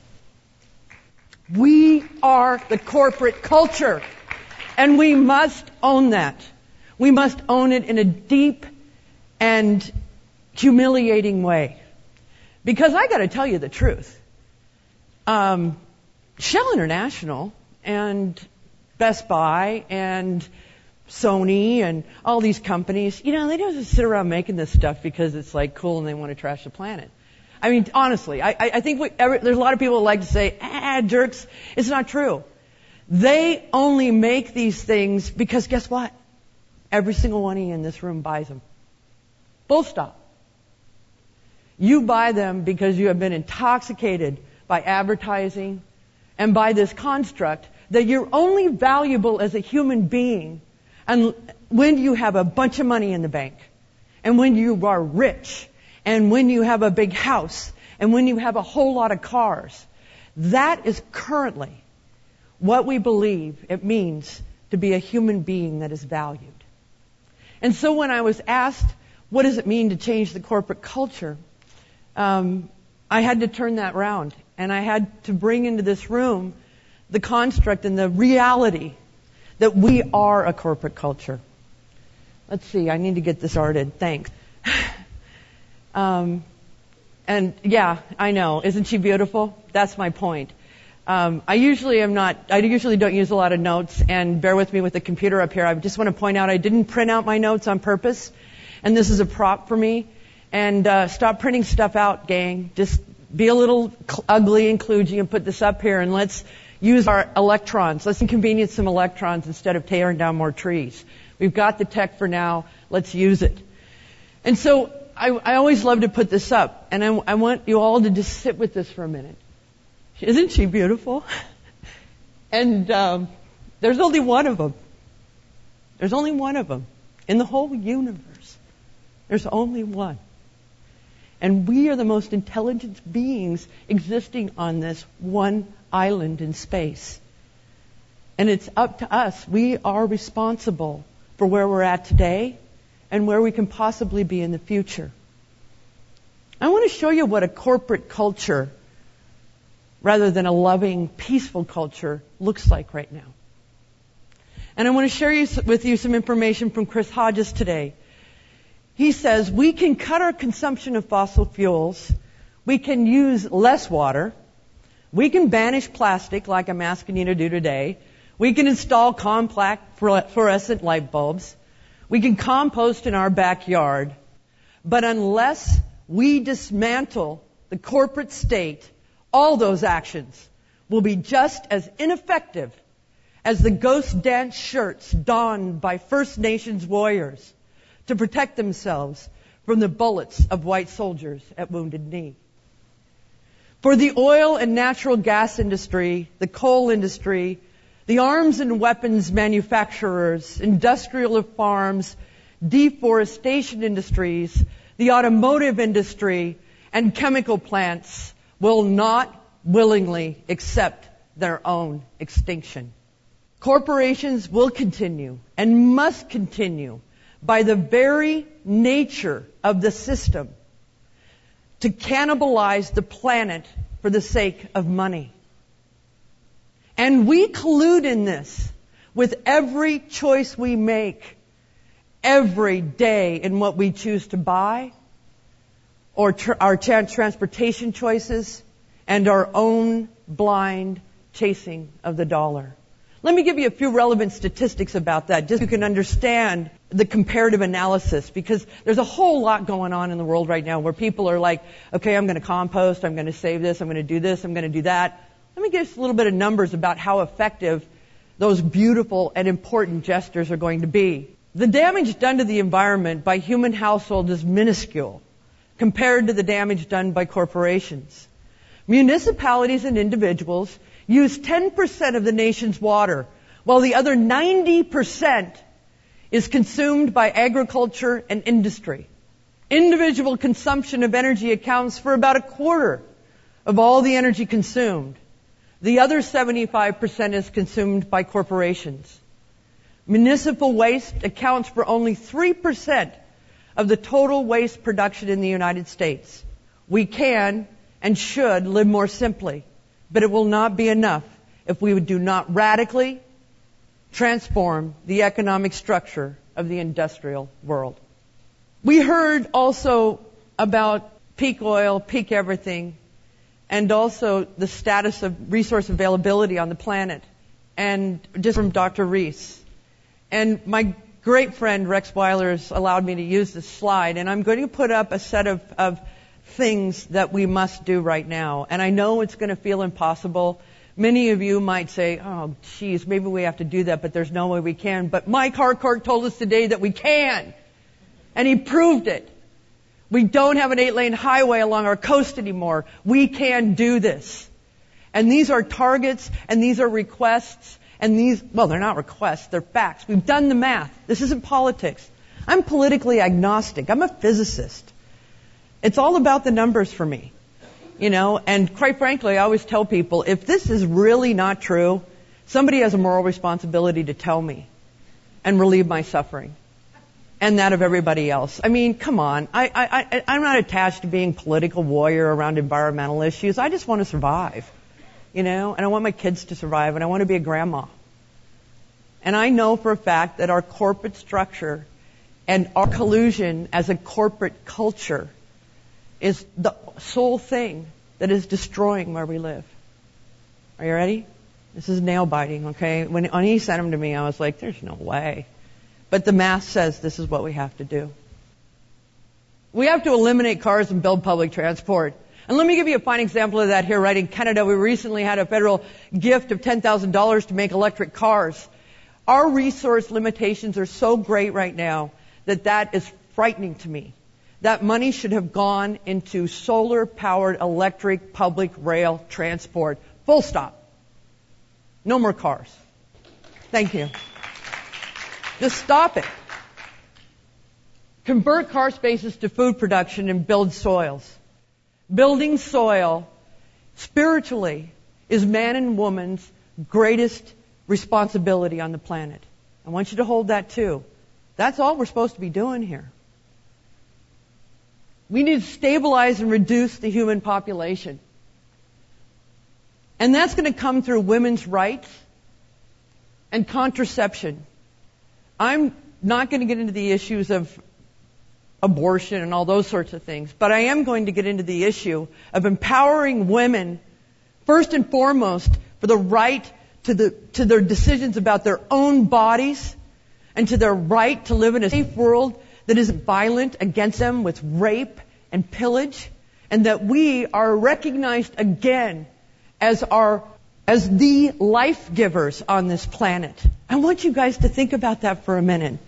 We are the corporate culture. And we must own that. We must own it in a deep and humiliating way. Because I got to tell you the truth. Um, Shell International and Best Buy and Sony and all these companies, you know, they don't just sit around making this stuff because it's like cool and they want to trash the planet. I mean, honestly, I, I think we, every, there's a lot of people who like to say, ah, jerks. It's not true. They only make these things because guess what? Every single one of you in this room buys them. Full stop. You buy them because you have been intoxicated by advertising and by this construct that you're only valuable as a human being and when you have a bunch of money in the bank, and when you are rich, and when you have a big house, and when you have a whole lot of cars. That is currently what we believe it means to be a human being that is valued. And so when I was asked, what does it mean to change the corporate culture? Um, I had to turn that around, and I had to bring into this room the construct and the reality that we are a corporate culture. Let's see, I need to get this started. Thanks. um, and yeah, I know. Isn't she beautiful? That's my point. Um, I usually am not, I usually don't use a lot of notes, and bear with me with the computer up here. I just want to point out I didn't print out my notes on purpose, and this is a prop for me. And uh, stop printing stuff out, gang. Just be a little cl- ugly and kludgy and put this up here, and let's use our electrons. Let's inconvenience some electrons instead of tearing down more trees. We've got the tech for now. Let's use it. And so I, I always love to put this up, and I, I want you all to just sit with this for a minute. Isn't she beautiful? And um, there's only one of them. There's only one of them. In the whole universe, there's only one. And we are the most intelligent beings existing on this one island in space. And it's up to us. We are responsible for where we're at today and where we can possibly be in the future. I want to show you what a corporate culture, rather than a loving, peaceful culture, looks like right now. And I want to share you, with you some information from Chris Hodges today. He says we can cut our consumption of fossil fuels, we can use less water, we can banish plastic like I'm asking you to do today, We can install compact fluorescent light bulbs. We can compost in our backyard. But unless we dismantle the corporate state, all those actions will be just as ineffective as the ghost dance shirts donned by First Nations warriors to protect themselves from the bullets of white soldiers at Wounded Knee. For the oil and natural gas industry, the coal industry, the arms and weapons manufacturers, industrial farms, deforestation industries, the automotive industry, and chemical plants will not willingly accept their own extinction. Corporations will continue and must continue by the very nature of the system to cannibalize the planet for the sake of money. And we collude in this with every choice we make every day in what we choose to buy, or tr- our tra- transportation choices, and our own blind chasing of the dollar. Let me give you a few relevant statistics about that, just so you can understand the comparative analysis, because there's a whole lot going on in the world right now where people are like, okay, I'm going to compost, I'm going to save this, I'm going to do this, I'm going to do that. Let me give you a little bit of numbers about how effective those beautiful and important gestures are going to be. The damage done to the environment by human households is minuscule compared to the damage done by corporations. Municipalities and individuals use ten percent of the nation's water, while the other ninety percent is consumed by agriculture and industry. Individual consumption of energy accounts for about a quarter of all the energy consumed. The other seventy-five percent is consumed by corporations. Municipal waste accounts for only three percent of the total waste production in the United States. We can and should live more simply, but it will not be enough if we do not radically transform the economic structure of the industrial world. We heard also about peak oil, peak everything, and also the status of resource availability on the planet, and just from Doctor Reese. And my great friend Rex Weiler has allowed me to use this slide, and I'm going to put up a set of, of things that we must do right now. And I know it's going to feel impossible. Many of you might say, oh, geez, maybe we have to do that, but there's no way we can. But Mike Harcourt told us today that we can, and he proved it. We don't have an eight-lane highway along our coast anymore. We can do this. And these are targets, and these are requests, and these, well, they're not requests, they're facts. We've done the math. This isn't politics. I'm politically agnostic. I'm a physicist. It's all about the numbers for me. You know, and quite frankly, I always tell people, if this is really not true, somebody has a moral responsibility to tell me and relieve my suffering. And that of everybody else. I mean, come on. I, I, I, I'm not attached to being political warrior around environmental issues. I just want to survive, you know, and I want my kids to survive, and I want to be a grandma. And I know for a fact that our corporate structure and our collusion as a corporate culture is the sole thing that is destroying where we live. Are you ready? This is nail biting, okay? When, when he sent them to me, I was like, there's no way. But the math says this is what we have to do. We have to eliminate cars and build public transport. And let me give you a fine example of that here right in Canada. We recently had a federal gift of ten thousand dollars to make electric cars. Our resource limitations are so great right now that that is frightening to me. That money should have gone into solar-powered electric public rail transport. Full stop. No more cars. Thank you. Just stop it. Convert car spaces to food production and build soils. Building soil spiritually is man and woman's greatest responsibility on the planet. I want you to hold that too. That's all we're supposed to be doing here. We need to stabilize and reduce the human population. And that's going to come through women's rights and contraception. I'm not going to get into the issues of abortion and all those sorts of things, but I am going to get into the issue of empowering women, first and foremost, for the right to the, to their decisions about their own bodies and to their right to live in a safe world that isn't violent against them with rape and pillage, and that we are recognized again as our, as the life givers on this planet. I want you guys to think about that for a minute.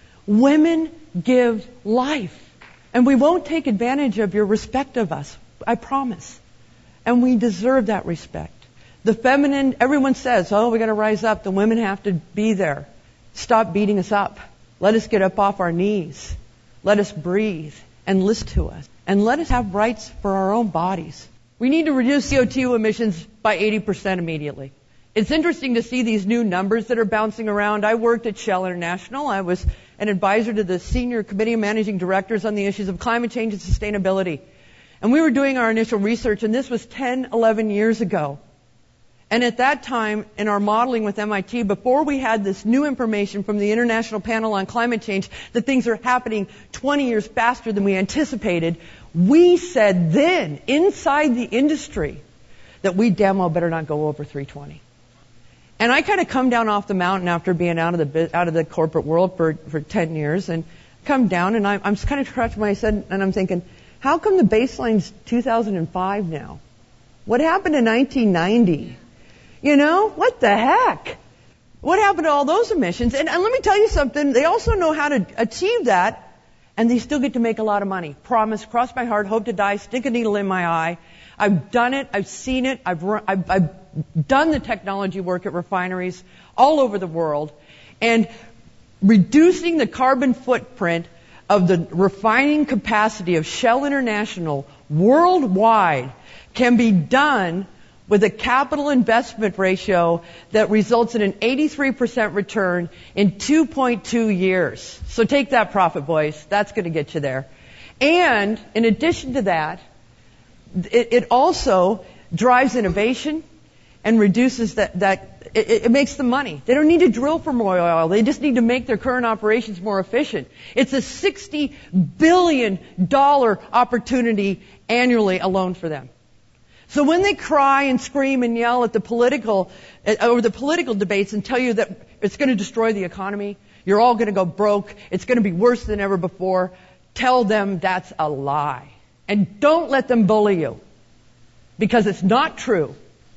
Women give life, and we won't take advantage of your respect of us, I promise. And we deserve that respect. The feminine, everyone says, oh, we got to rise up. The women have to be there. Stop beating us up. Let us get up off our knees. Let us breathe and listen to us. And let us have rights for our own bodies. We need to reduce C O two emissions by eighty percent immediately. It's interesting to see these new numbers that are bouncing around. I worked at Shell International. I was an advisor to the senior committee of managing directors on the issues of climate change and sustainability. And we were doing our initial research, and this was ten, eleven years ago. And at that time, in our modeling with M I T, before we had this new information from the International Panel on Climate Change, that things are happening twenty years faster than we anticipated, we said then, inside the industry, that we damn well better not go over three twenty. And I kind of come down off the mountain after being out of the out of the corporate world for, for ten years, and come down, and I'm, I'm kind of scratching my head, and I'm thinking, how come the baseline's two thousand five now? What happened in nineteen ninety? You know, what the heck? What happened to all those emissions? And, and let me tell you something, they also know how to achieve that, and they still get to make a lot of money. Promise, cross my heart, hope to die, stick a needle in my eye. I've done it, I've seen it, I've, I've, I've done the technology work at refineries all over the world, and reducing the carbon footprint of the refining capacity of Shell International worldwide can be done with a capital investment ratio that results in an eighty-three percent return in two point two years. So take that profit, boys. That's going to get you there. And in addition to that, it, it also drives innovation and reduces that, that it, it makes them money. They don't need to drill for more oil. They just need to make their current operations more efficient. It's a sixty billion dollars opportunity annually alone for them. So when they cry and scream and yell at the political, uh, over the political debates and tell you that it's going to destroy the economy, you're all going to go broke, it's going to be worse than ever before, tell them that's a lie. And don't let them bully you. Because it's not true.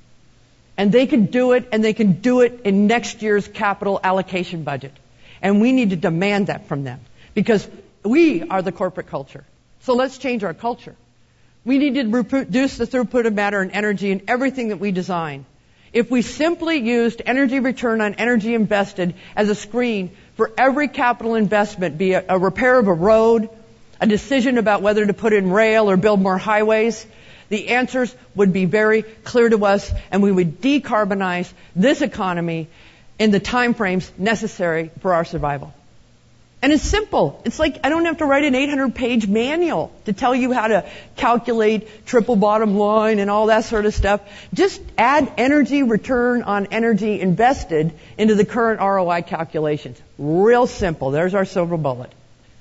And they can do it, and they can do it in next year's capital allocation budget. And we need to demand that from them. Because we are the corporate culture. So let's change our culture. We need to reduce the throughput of matter and energy in everything that we design. If we simply used energy return on energy invested as a screen for every capital investment, be it a repair of a road, a decision about whether to put in rail or build more highways, the answers would be very clear to us, and we would decarbonize this economy in the time frames necessary for our survival. And it's simple. It's like I don't have to write an eight hundred page manual to tell you how to calculate triple bottom line and all that sort of stuff. Just add energy return on energy invested into the current R O I calculations. Real simple. There's our silver bullet.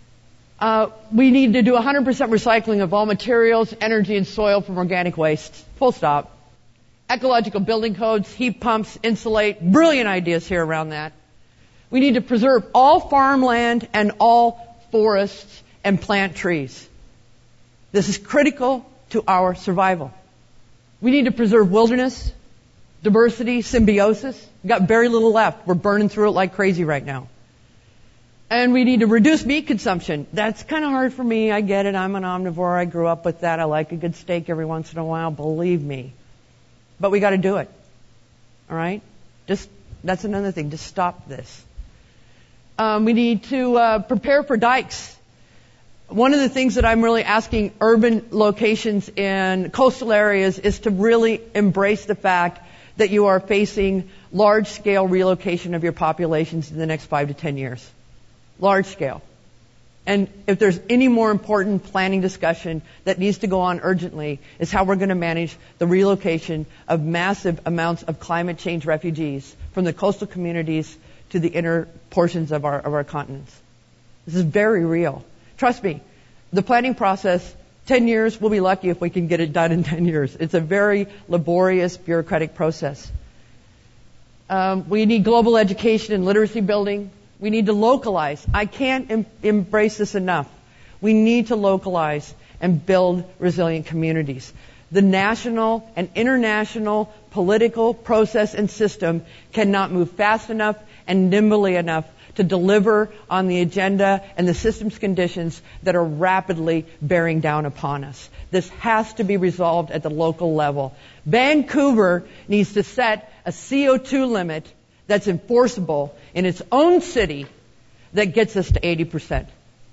Uh, we need to do one hundred percent recycling of all materials, energy, and soil from organic waste. Full stop. Ecological building codes, heat pumps, insulate. Brilliant ideas here around that. We need to preserve all farmland and all forests and plant trees. This is critical to our survival. We need to preserve wilderness, diversity, symbiosis. We've got very little left. We're burning through it like crazy right now. And we need to reduce meat consumption. That's kind of hard for me. I get it. I'm an omnivore. I grew up with that. I like a good steak every once in a while. Believe me. But we got to do it. All right? Just, that's another thing. Just stop this. Um, we need to uh, prepare for dikes. One of the things that I'm really asking urban locations in coastal areas is to really embrace the fact that you are facing large-scale relocation of your populations in the next five to ten years. Large scale. And if there's any more important planning discussion that needs to go on urgently, is how we're going to manage the relocation of massive amounts of climate change refugees from the coastal communities to the inner portions of our, of our continents. This is very real. Trust me, the planning process, ten years, we'll be lucky if we can get it done in ten years. It's a very laborious, bureaucratic process. Um, we need global education and literacy building. We need to localize. I can't em- embrace this enough. We need to localize and build resilient communities. The national and international political process and system cannot move fast enough and nimbly enough to deliver on the agenda and the systems conditions that are rapidly bearing down upon us. This has to be resolved at the local level. Vancouver needs to set a C O two limit that's enforceable in its own city that gets us to eighty percent.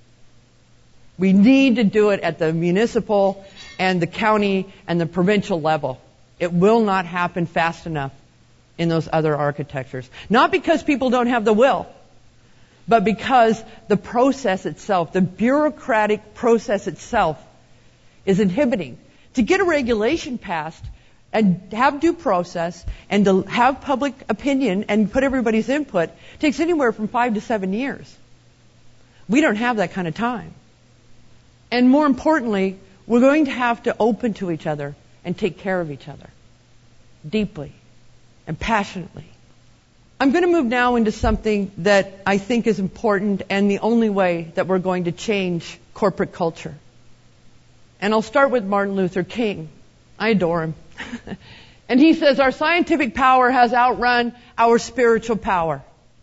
We need to do it at the municipal and the county and the provincial level. It will not happen fast enough in those other architectures. Not because people don't have the will, but because the process itself, the bureaucratic process itself, is inhibiting. To get a regulation passed and have due process and to have public opinion and put everybody's input takes anywhere from five to seven years. We don't have that kind of time. And more importantly, we're going to have to open to each other and take care of each other deeply and passionately. I'm going to move now into something that I think is important and the only way that we're going to change corporate culture. And I'll start with Martin Luther King. I adore him. And he says, our scientific power has outrun our spiritual power.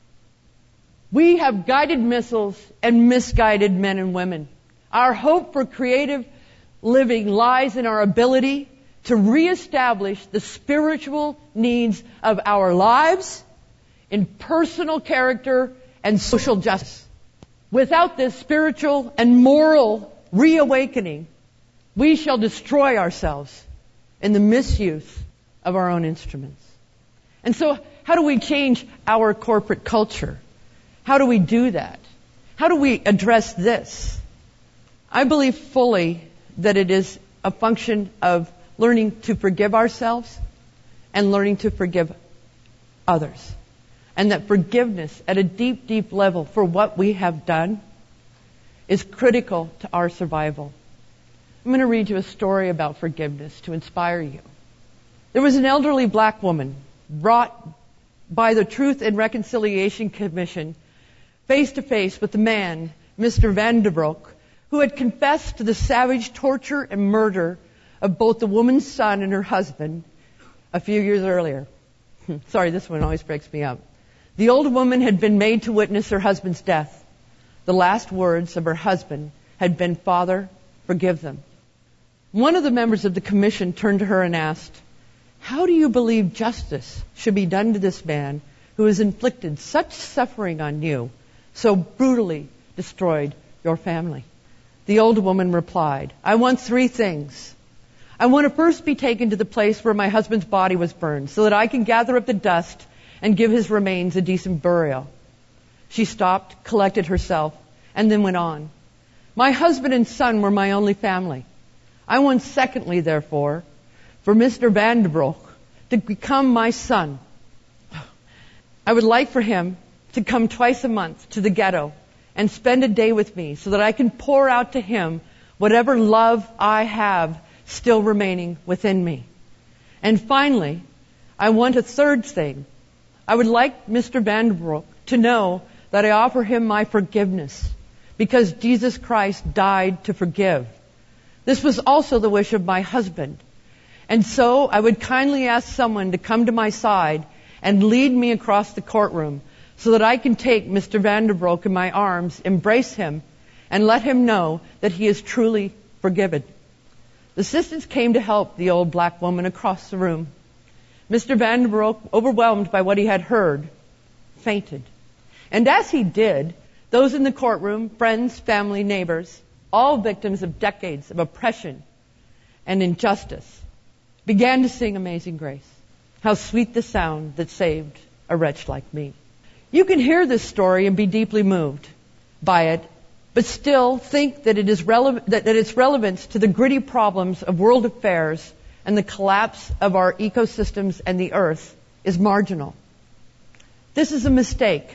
We have guided missiles and misguided men and women. Our hope for creative living lies in our ability to reestablish the spiritual needs of our lives in personal character and social justice. Without this spiritual and moral reawakening, we shall destroy ourselves in the misuse of our own instruments. And so, how do we change our corporate culture? How do we do that? How do we address this? I believe fully that it is a function of learning to forgive ourselves and learning to forgive others. And that forgiveness at a deep, deep level for what we have done is critical to our survival. I'm going to read you a story about forgiveness to inspire you. There was an elderly black woman brought by the Truth and Reconciliation Commission face to face with the man, Mister Vanderbroek, who had confessed to the savage torture and murder of both the woman's son and her husband a few years earlier. Sorry, this one always breaks me up. The old woman had been made to witness her husband's death. The last words of her husband had been, "Father, forgive them." One of the members of the commission turned to her and asked, "How do you believe justice should be done to this man who has inflicted such suffering on you, so brutally destroyed your family?" The old woman replied, "I want three things. I want to first be taken to the place where my husband's body was burned so that I can gather up the dust and give his remains a decent burial." She stopped, collected herself, and then went on. "My husband and son were my only family. I want secondly, therefore, for Mister Vanderbroek to become my son. I would like for him to come twice a month to the ghetto and spend a day with me so that I can pour out to him whatever love I have still remaining within me. And finally, I want a third thing. I would like Mister Vanderbroek to know that I offer him my forgiveness because Jesus Christ died to forgive. This was also the wish of my husband. And so I would kindly ask someone to come to my side and lead me across the courtroom so that I can take Mister Vanderbroek in my arms, embrace him, and let him know that he is truly forgiven." The assistants came to help the old black woman across the room. Mister Vanderbroek, overwhelmed by what he had heard, fainted. And as he did, those in the courtroom, friends, family, neighbors, all victims of decades of oppression and injustice, began to sing Amazing Grace. How sweet the sound that saved a wretch like me. You can hear this story and be deeply moved by it, but still think that it is relevant, that, that its relevance to the gritty problems of world affairs and the collapse of our ecosystems and the earth is marginal. This is a mistake.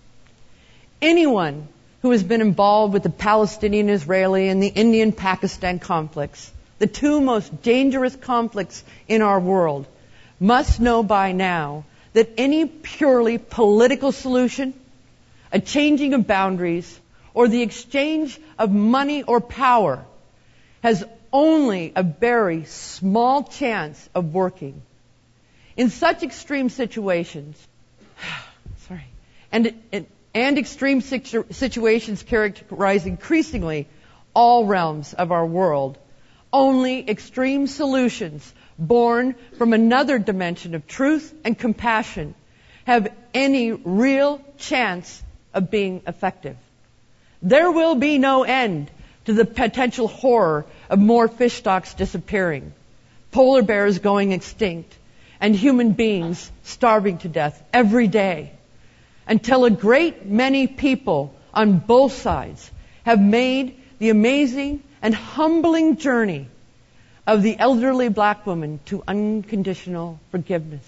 Anyone who has been involved with the Palestinian-Israeli and the Indian-Pakistan conflicts, the two most dangerous conflicts in our world, must know by now that any purely political solution, a changing of boundaries, or the exchange of money or power has only a very small chance of working. In such extreme situations, sorry, and, and, and extreme situ- situations characterize increasingly all realms of our world, only extreme solutions born from another dimension of truth and compassion have any real chance of being effective. There will be no end to the potential horror of more fish stocks disappearing, polar bears going extinct, and human beings starving to death every day, until a great many people on both sides have made the amazing and humbling journey of the elderly black woman to unconditional forgiveness.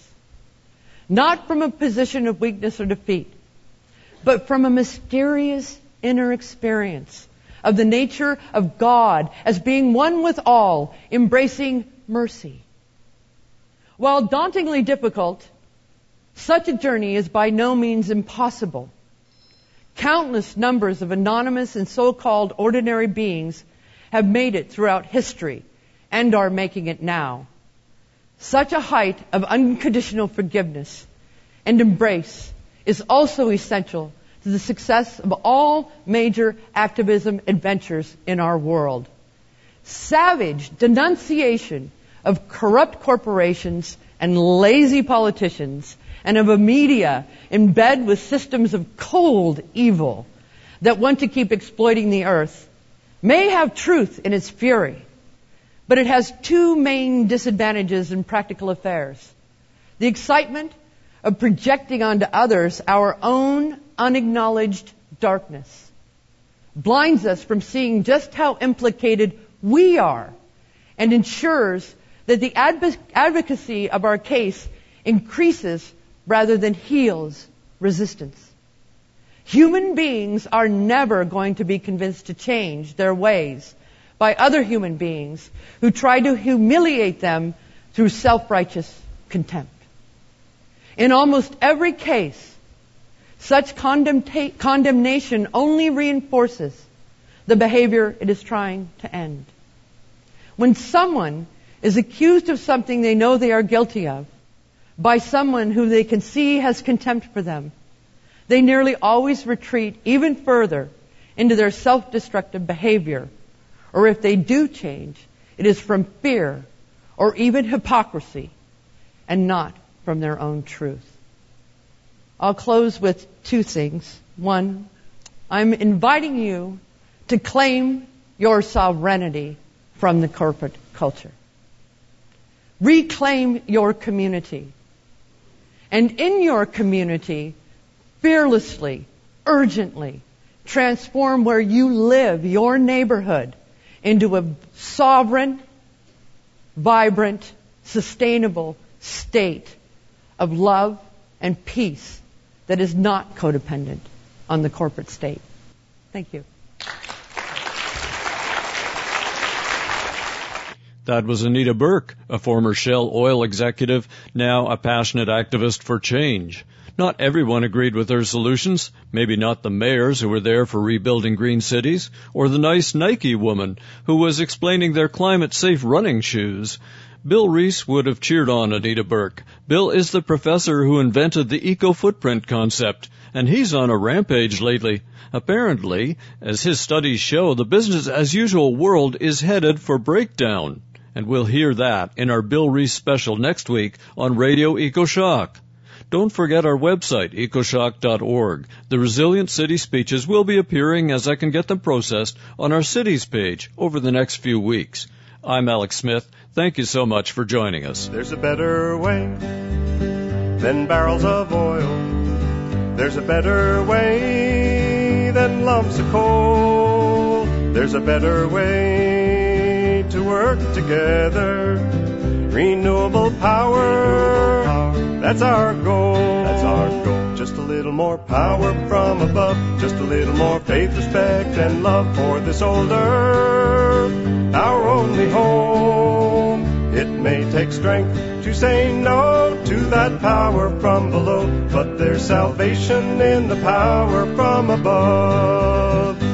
Not from a position of weakness or defeat, but from a mysterious inner experience of the nature of God as being one with all, embracing mercy. While dauntingly difficult, such a journey is by no means impossible. Countless numbers of anonymous and so-called ordinary beings have made it throughout history and are making it now. Such a height of unconditional forgiveness and embrace is also essential to the success of all major activism adventures in our world. Savage denunciation of corrupt corporations and lazy politicians, and of a media in bed with systems of cold evil that want to keep exploiting the earth, may have truth in its fury, but it has two main disadvantages in practical affairs. The excitement of projecting onto others our own unacknowledged darkness blinds us from seeing just how implicated we are, and ensures that the adv- advocacy of our case increases rather than heals resistance. Human beings are never going to be convinced to change their ways by other human beings who try to humiliate them through self-righteous contempt. In almost every case, such condemnta- condemnation only reinforces the behavior it is trying to end. When someone is accused of something they know they are guilty of by someone who they can see has contempt for them, they nearly always retreat even further into their self-destructive behavior. Or if they do change, it is from fear or even hypocrisy and not from their own truth. I'll close with two things. One, I'm inviting you to claim your sovereignty from the corporate culture. Reclaim your community. And in your community, fearlessly, urgently, transform where you live, your neighborhood, into a sovereign, vibrant, sustainable state of love and peace that is not codependent on the corporate state. Thank you. That was Anita Burke, a former Shell oil executive, now a passionate activist for change. Not everyone agreed with her solutions, maybe not the mayors who were there for rebuilding green cities, or the nice Nike woman who was explaining their climate-safe running shoes. Bill Reese would have cheered on Anita Burke. Bill is the professor who invented the eco-footprint concept, and he's on a rampage lately. Apparently, as his studies show, the business-as-usual world is headed for breakdown. And we'll hear that in our Bill Reese special next week on Radio EcoShock. Don't forget our website, ecoshock dot org. The Resilient City speeches will be appearing as I can get them processed on our cities page over the next few weeks. I'm Alex Smith. Thank you so much for joining us. There's a better way than barrels of oil. There's a better way than lumps of coal. There's a better way to work together. Renewable power, that's our goal. That's our goal. Just a little more power from above. Just a little more faith, respect, and love for this old earth, our only home. It may take takes strength to say no to that power from below, but there's salvation in the power from above.